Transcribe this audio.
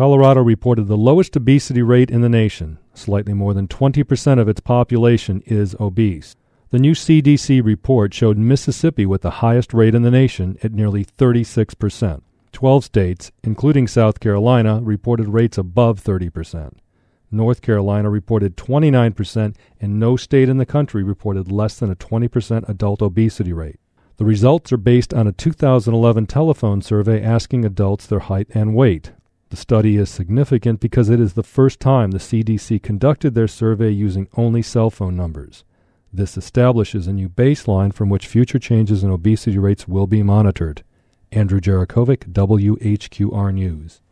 Colorado reported the lowest obesity rate in the nation. Slightly more than 20% of its population is obese. The new CDC report showed Mississippi with the highest rate in the nation at nearly 36%. 12 states, including South Carolina, reported rates above 30%. North Carolina reported 29%, and no state in the country reported less than a 20% adult obesity rate. The results are based on a 2011 telephone survey asking adults their height and weight. The study is significant because it is the first time the CDC conducted their survey using only cell phone numbers. This establishes a new baseline from which future changes in obesity rates will be monitored. Andrew Jarakovic, WHQR News.